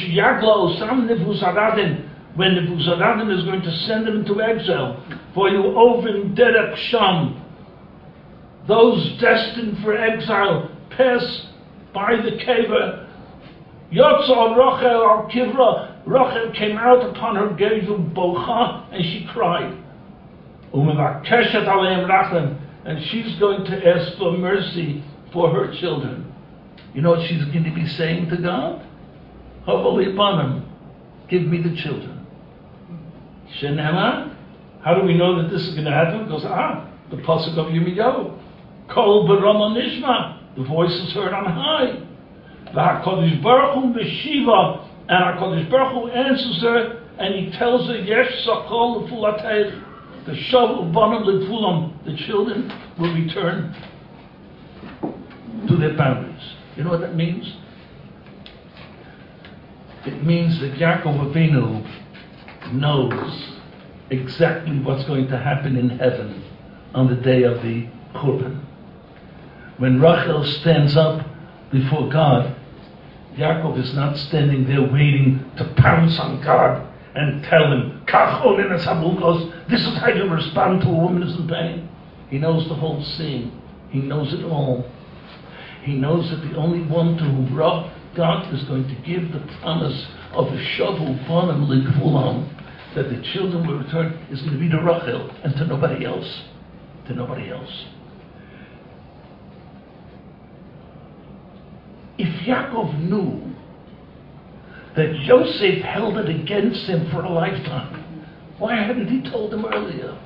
When Nebuzaradan is going to send them into exile. For you ovin derek sham. Those destined for exile pass by the kever. Yotza Rachel al Kivra. Rachel came out upon her gezu bocha, and she cried. Umevakeshet aleim rachem, and she's going to ask for mercy for her children. You know what she's going to be saying to God? Havali Banim, give me the children. Shenema, how do we know that this is going to happen? Because, ah, the pasuk of Yirmiyahu. Kol Barama Nishma, the voice is heard on high. VaHaKadosh Baruch Hu Beshiva, and HaKadosh Baruch Hu answers her, and he tells her, Yesh Sakol L'Fulatayr, the Shavu Banim L'Fulam, the children will return to their boundaries. You know what that means? It means that Yaakov Avinu knows exactly what's going to happen in heaven on the day of the Churban. When Rachel stands up before God, Yaakov is not standing there waiting to pounce on God and tell him, this is how you respond to a woman who's in pain. He knows the whole scene. He knows it all. He knows that the only one to whom God is going to give the promise of a shavu banim l'gvulam, that the children will return, is going to be to Rachel and to nobody else. To nobody else. If Yaakov knew that Yosef held it against him for a lifetime, why hadn't he told him earlier?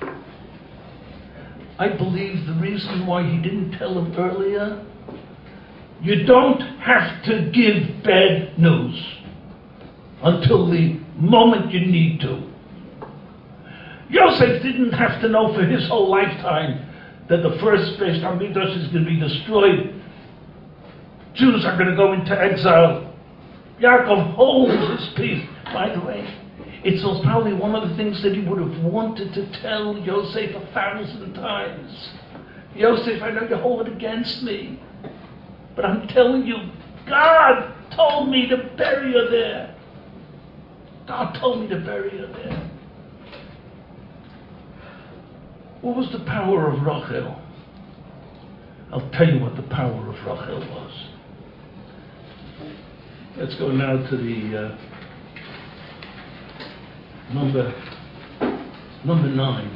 I believe the reason why he didn't tell him earlier, you don't have to give bad news until the moment you need to. Yosef didn't have to know for his whole lifetime that the first Beis Hamikdash is going to be destroyed. Jews are going to go into exile. Yaakov holds his peace. By the way, it's most probably one of the things that he would have wanted to tell Yosef a thousand times. Yosef, I know you hold it against me, but I'm telling you, God told me to bury you there. God told me to bury you there. What was the power of Rachel? I'll tell you what the power of Rachel was. Let's go now to the uh, number number nine.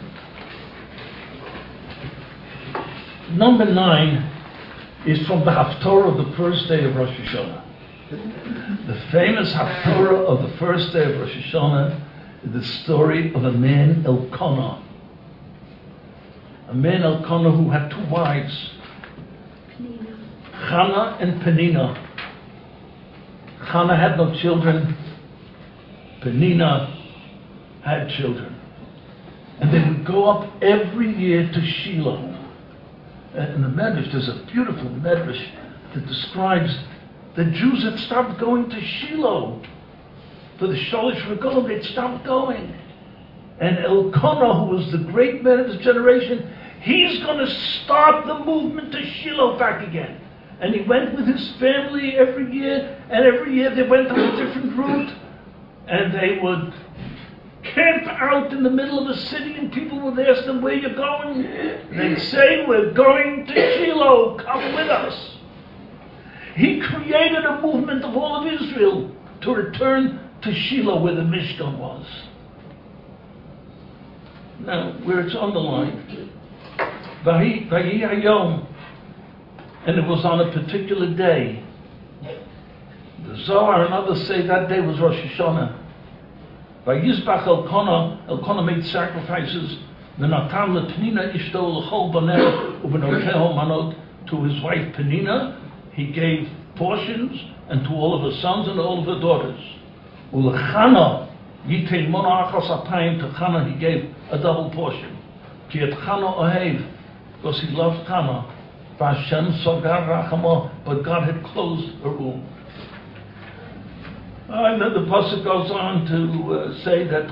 Number nine is from the Haftorah of the first day of Rosh Hashanah. The famous Haftorah of the first day of Rosh Hashanah is the story of a man, Elkanah. A man, Elkanah, who had two wives, Chana and Penina. Chana had no children. Penina had children. And they would go up every year to Shiloh. And in the Medrash, there's a beautiful Medrash that describes the Jews had stopped going to Shiloh. For the Sholish Regalim, they'd stopped going. And Elkanah, who was the great man of his generation, he's going to start the movement to Shiloh back again. And he went with his family every year, and every year they went on a different route, and they would camp out in the middle of a city, and people would ask them, where you going? And they'd say, we're going to Shiloh, come with us. He created a movement of all of Israel to return to Shiloh where the Mishkan was. Now, where it's underlined, Vahi Hayom, and it was on a particular day. The Zohar and others say that day was Rosh Hashanah. Vayizbach Elkanah, Elkanah made sacrifices. V'natan lePenina ishto l'chol baneh u'benoteho manot, to his wife Penina, he gave portions, and to all of her sons and all of her daughters. U'lechana yitein mona achas apayim, to Chana he gave a double portion. Ki et Chana ohev, because he loved Chana. V'Hashem sogar rachamo, but God had closed her womb. And then the pasuk goes on to uh, say that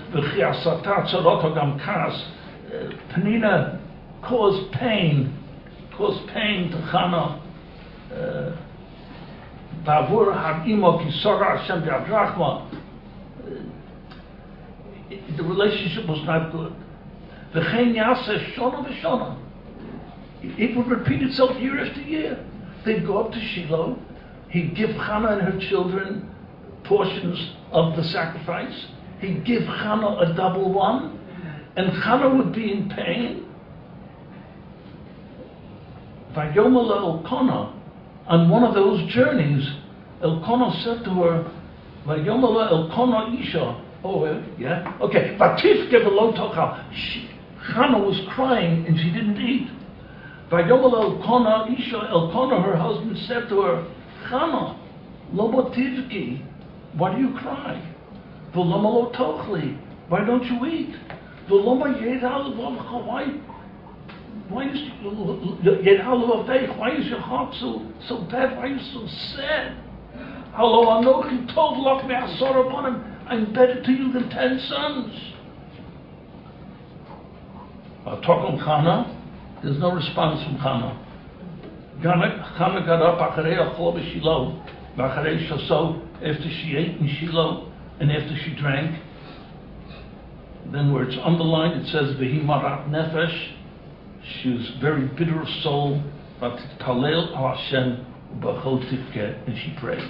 Penina caused pain, caused pain to Chana. Bavur ha'imo ki sora Hashem bi'ad rachma. The relationship was not good. V'chein yaseh shona v'shona. It would repeat itself year after year. They'd go up to Shiloh. He'd give Chana and her children portions of the sacrifice. He'd give Chana a double one, and Chana would be in pain. Vayomel Elkanah, on one of those journeys, Elkanah said to her, Vayomala Elkanah Isha. Oh, uh, yeah? Okay. Vatifke v'lo tochal. She- Hannah was crying and she didn't eat. Vayomala Elkanah Isha. Elkanah, her husband, said to her, Hannah, lo motivki. Why do you cry? V'lama lo tochli. Why don't you eat? V'lama yedal v'amcha. Why? Why is yedal v'avech? Why is your heart so so bad? Why are you so sad? Halo anochi tov lach me'asor abanim. I'm better to you than ten sons. Uh, talk on Hannah. There's no response from Hannah. Hannah got up acharei achol b'Shiloh, v'acharei shaso, after she ate in Shiloh and after she drank. Then where it's underlined, it says v'hi marat nefesh. She was very bitter of soul, but talel al Hashem b'chol tifkeh, and she prayed.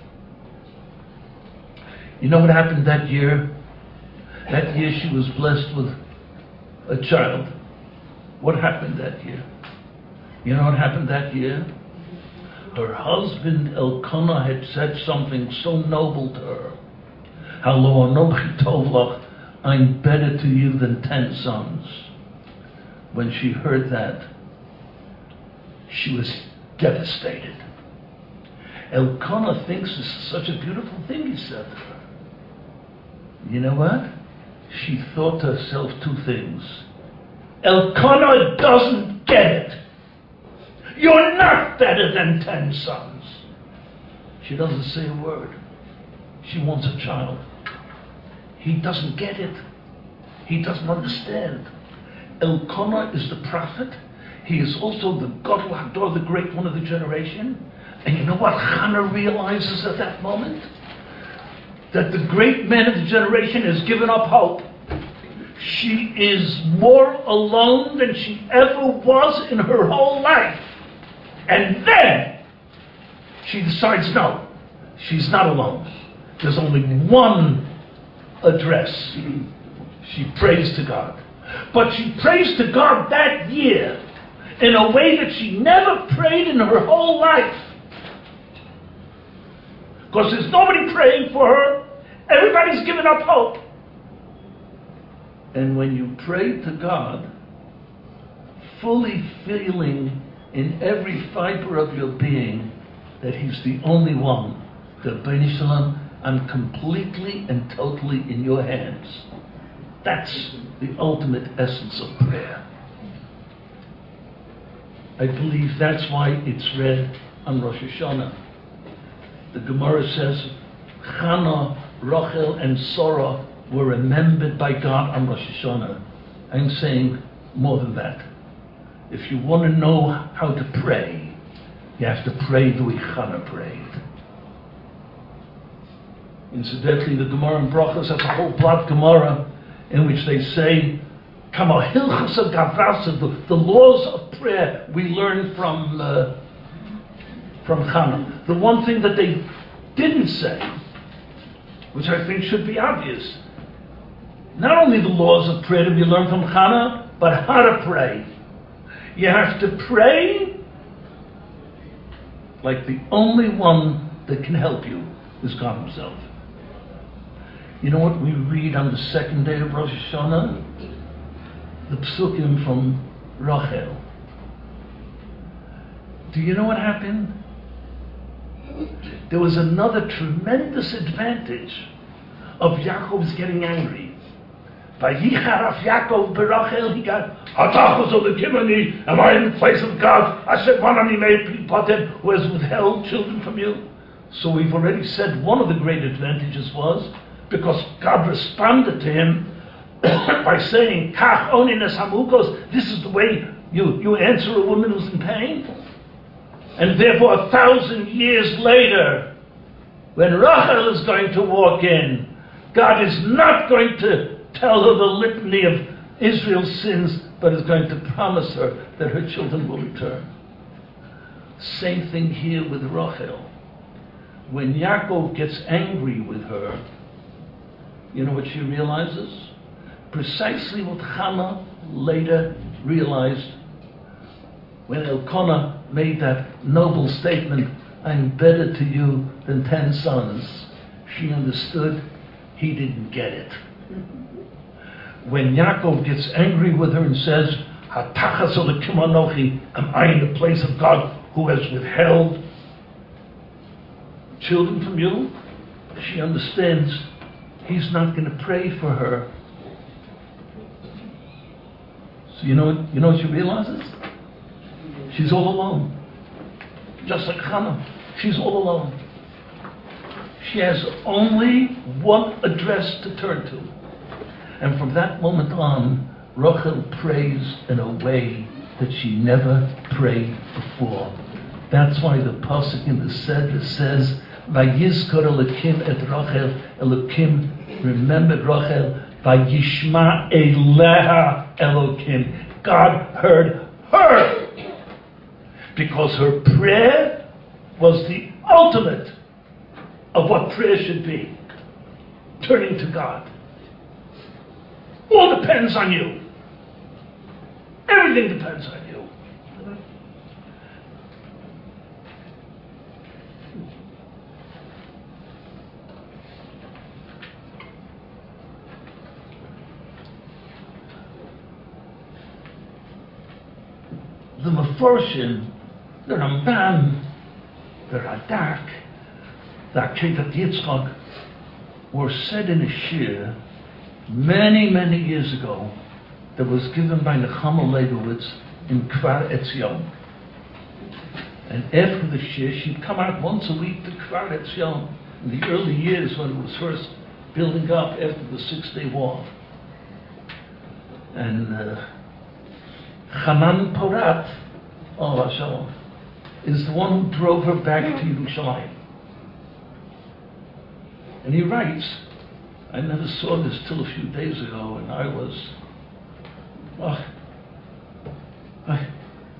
You know what happened that year? That year she was blessed with a child. What happened that year? You know what happened that year? Her husband Elkanah had said something so noble to her. Halo anochi tov lach, I'm better to you than ten sons. When she heard that, she was devastated. Elkanah thinks this is such a beautiful thing, he said to her. You know what? She thought to herself two things. Elkanah doesn't get it. You're not better than ten sons. She doesn't say a word. She wants a child. He doesn't get it. He doesn't understand. Elkanah is the prophet. He is also the Gadol Hador, the great one of the generation. And you know what Hannah realizes at that moment? That the great man of the generation has given up hope. She is more alone than she ever was in her whole life. And then she decides, no, she's not alone. There's only one address. She prays to God. But she prays to God that year in a way that she never prayed in her whole life. Because there's nobody praying for her. Everybody's given up hope. And when you pray to God, fully feeling in every fiber of your being that He's the only one, that B'nai Shalom, I'm completely and totally in your hands. That's the ultimate essence of prayer. I believe that's why it's read on Rosh Hashanah. The Gemara says, Chana, Rachel, and Sarah were remembered by God on Rosh Hashanah. I'm saying more than that. If you want to know how to pray, you have to pray the way Chana prayed. Incidentally, the Gemara in Brachos has a whole block Gemara in which they say, Kama Hilchasa Gavrasa, the, the laws of prayer we learn from uh, from Chana. The one thing that they didn't say, which I think should be obvious, not only the laws of prayer that we learn from Chana, but how to pray. You have to pray like the only one that can help you is God Himself. You know what we read on the second day of Rosh Hashanah? The psukim from Rachel. Do you know what happened? There was another tremendous advantage of Yaakov's getting angry. Vayicharaf Yaakov berachel, he got, Hatachos of the Kimani, am I in the place of God? Asher Vanani Meir Potem, who has withheld children from you. So we've already said one of the great advantages was because God responded to him by saying, Kach onines hamukos, this is the way you, you answer a woman who's in pain. And therefore a thousand years later, when Rachel is going to walk in, God is not going to tell her the litany of Israel's sins, but is going to promise her that her children will return. Same thing here with Rachel. When Yaakov gets angry with her, you know what she realizes? Precisely what Hannah later realized when Elkanah made that noble statement, I'm better to you than ten sons. she understood he didn't get it. When Yaakov gets angry with her and says, "Hatachas Elokim Anochi, am I in the place of God who has withheld children from you?" She understands he's not going to pray for her. So you know, you know what she realizes? She's all alone. Just like Hannah, she's all alone. She has only one address to turn to. And from that moment on, Rachel prays in a way that she never prayed before. That's why the pasuk in the Seder says, "Vayizkor Elokim et Rachel." Elokim remembered Rachel. Vayishma Eleha Elokim. God heard her. Because her prayer was the ultimate of what prayer should be. Turning to God. All depends on you. Everything depends on you. The Meforshim, the Ramban, the Radak, the Akedat Yitzchak were said in a shir many, many years ago that was given by Nechama Leibowitz in Kfar Etzion. And after the shir, she'd come out once a week to Kfar Etzion in the early years when it was first building up after the Six-Day War. And uh, Hanan Porat, oh Hashem, is the one who drove her back to Yerushalayim. And he writes, I never saw this till a few days ago, and I was, oh, I,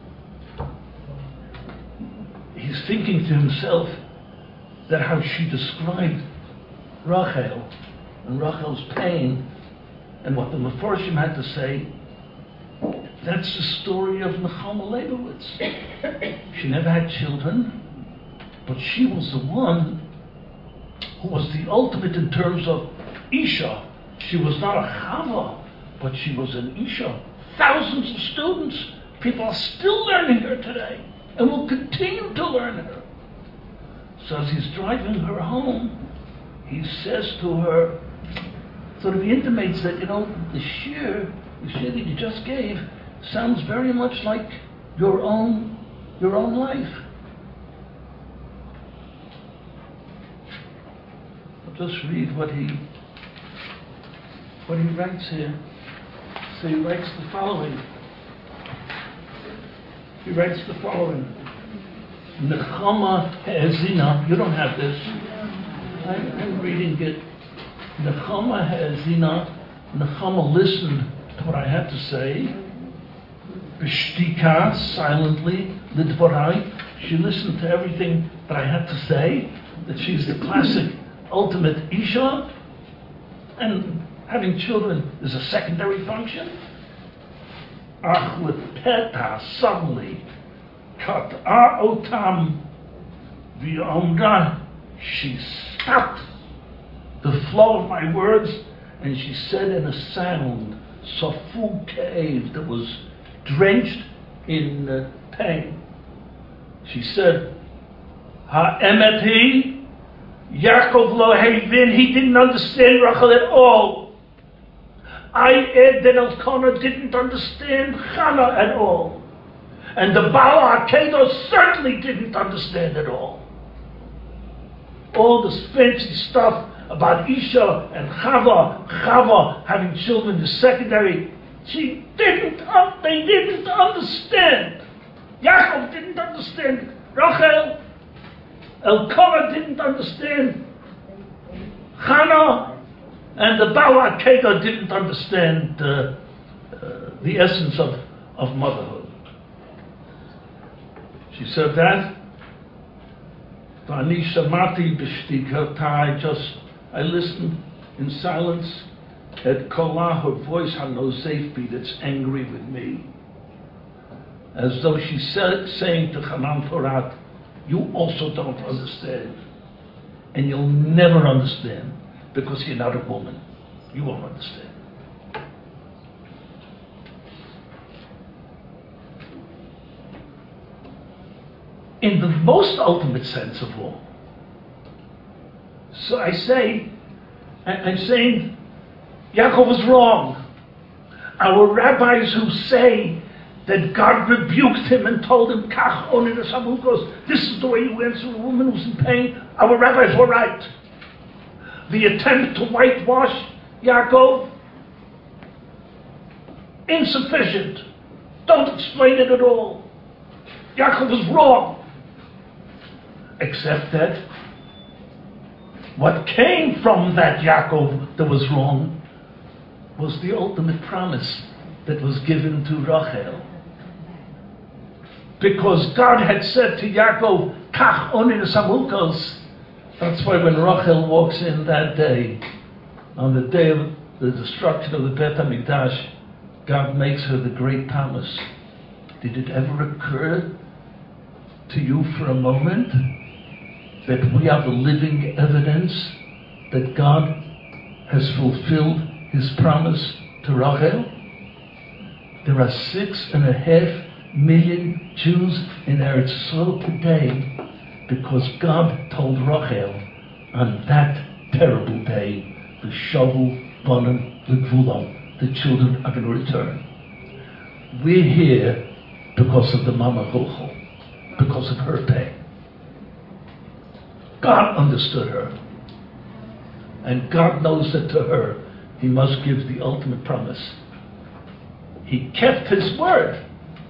he's thinking to himself that how she described Rachel and Rachel's pain and what the Meforshim had to say. That's the story of Nechama Leibowitz. She never had children, but she was the one who was the ultimate in terms of Isha. She was not a Chava, but she was an Isha. Thousands of students, people are still learning her today, and will continue to learn her. So as he's driving her home, he says to her, sort of he intimates that, you know, the shir, the shir that you just gave, sounds very much like your own, your own life. I'll just read what he, what he writes here. So he writes the following. He writes the following. Nechama Ha'ezina, you don't have this. I'm, I'm reading it. Nechama Ha'ezina, Nechama listened to what I had to say. B'shtika, silently, Lidvorai, she listened to everything that I had to say, that she's the classic ultimate Isha, and having children is a secondary function. Ach lepeta, suddenly, kat'a otam v'omra, she stopped the flow of my words, and she said in a sound, safu cave, that was drenched in uh, pain. She said, Ha'emet hi, Yaakov lo hevin, he didn't understand Rachel at all. I, Ed and Elkanah, didn't understand Hannah at all. And the Baal HaKedah certainly didn't understand at all. All this fancy stuff about Isha and Chava, Chava having children is secondary. She didn't, they didn't understand. Yaakov didn't understand. Rachel, Elkanah didn't understand. Hannah and the Baal HaKedah didn't understand uh, uh, the essence of, of motherhood. She said that. V'ani shamati b'shtikata, I just, I listened in silence. At Kolah, her voice had no safety, that's angry with me. As though she said, saying to Hanan Porat, you also don't understand. and you'll never understand because you're not a woman. You won't understand. In the most ultimate sense of all. So I say, I- I'm saying, Yaakov was wrong. Our rabbis who say that God rebuked him and told him, Kach onin eshamukos, this is the way you answer a woman who's in pain, our rabbis were right. The attempt to whitewash Yaakov, insufficient. Don't explain it at all. Yaakov was wrong. Except that what came from that Yaakov that was wrong was the ultimate promise that was given to Rachel. Because God had said to Yaakov, Kach onin eshamukos. That's why when Rachel walks in that day, on the day of the destruction of the Bet HaMikdash, God makes her the great promise. Did it ever occur to you for a moment that we have the living evidence that God has fulfilled his promise to Rachel? There are six and a half million Jews in Eretz Yisrael today because God told Rachel on that terrible day, the Shavu Banim L'Gvulam, the children are going to return. We're here because of the Mama Rochel, because of her pain. God understood her. And God knows that to her, he must give the ultimate promise. He kept his word.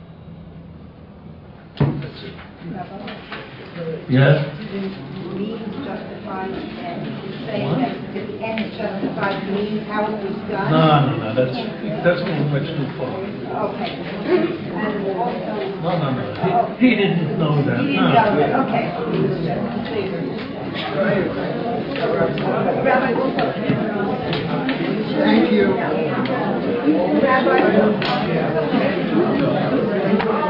That's it. Yeah? Means justified and saying that at the end justified means how it was done? No, no, no, that's, that's going much too far. Okay. And also, No, no, no, he, he didn't know that. you didn't No. know that, okay. It was just considered. Rabbi, we'll talk to you. Thank you. Rabbi.